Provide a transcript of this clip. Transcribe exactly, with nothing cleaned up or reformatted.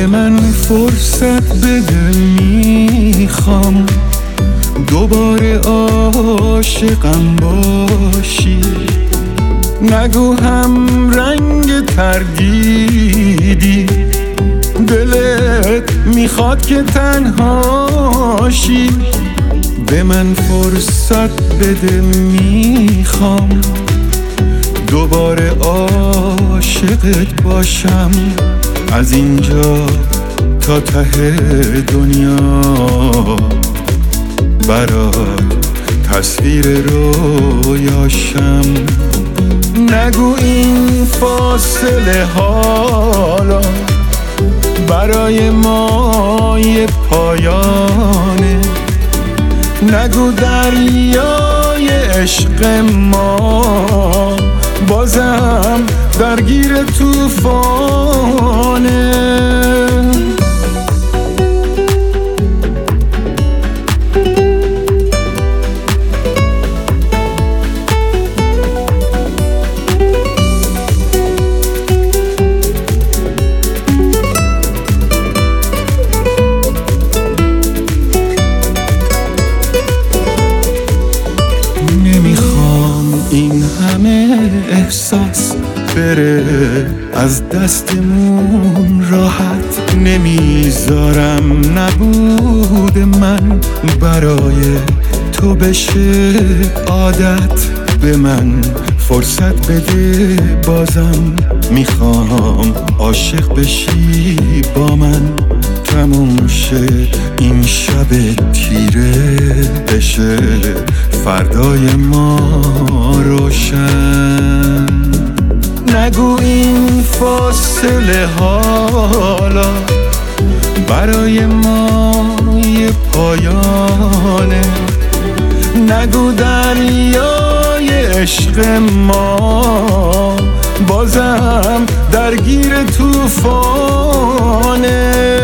به من فرصت بده، میخوام دوباره عاشقم باشی. نگو هم رنگ تردیدی، دلت میخواد که تنهاشی. به من فرصت بده، میخوام دوباره عاشقت باشم. از اینجا تا ته دنیا برای تصویر رویاشم. نگو این فاصله حالا برای ما یه پایانه. نگو دریای عشق ما بازم درگیر طوفانه. این همه احساس بره از دستمون راحت. نمیذارم نبود من برای تو بشه عادت. به من فرصت بده بازم، میخوام عاشق بشی با من. تموم شه این شب تیره، بشه فردای ما روشن. نگو این فاصله حالا برای ما یه پایانه. نگو دریای عشق ما بازم درگیر طوفانه.